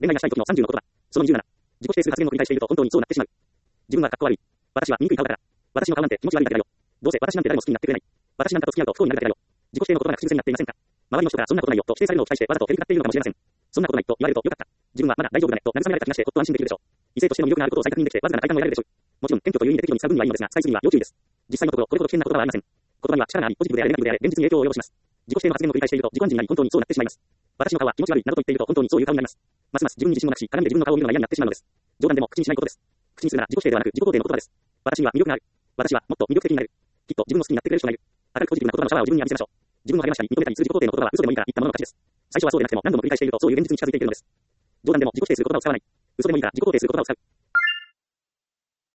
恋愛がしたい時の30の言葉。その27。自己否定する発言を繰り返していると本当にそうなってしまう。自分はかっこ悪い。私は醜い顔だから。私の顔なんて気持ち悪いだけだよ。どうせ私なんて誰も好きになってくれない。私なんかと付き合うと不幸になるだけだよ。自己否定の言葉が口癖になっていませんか。周りの人からそんなことないよと否定されるのを期待してわざと蹴りかかっているのかもしれません。そんなことないと言われるとよかった。自分はまだ大丈夫だねと慰められた気がしてほっと安心できるでしょう。異性としての魅力があることを再確認できてわずかな快感を得られるでしょう。もちろん謙虚という意味で適度に使う分にはいいのですが、使いすぎには要注意です。実際のところこれほど危険な言葉はありません。言葉には力があり、ポジティブであれネガティブであれ、現実に影響を及ぼします。自己否定の発言を繰り返していると自己暗示になり本当にそうなってしまいます。私の顔は気持ち悪いなどと言っていると本当にそういう顔になります。ますます自分に自信もなくし、鏡で自分の顔を見るのが嫌になってしまうのです。冗談でも口にしないことです。口にするなら自己否定ではなく自己肯定の言葉です。私には魅力がある。私はもっと魅力的になる。きっと自分の好きになってくれる人がいる。明るくポジティブな言葉のシャワーを自分に浴びせましょう。自分の励ましたり認めたりする自己肯定の言葉は嘘でもいいから言ったものの価値です。最初はそうでなくても何度も繰り返しているとそういう現実に近づいていくのです。冗談でも自己否定する言葉を使わない。嘘でもいいから自己肯定する言葉を使う。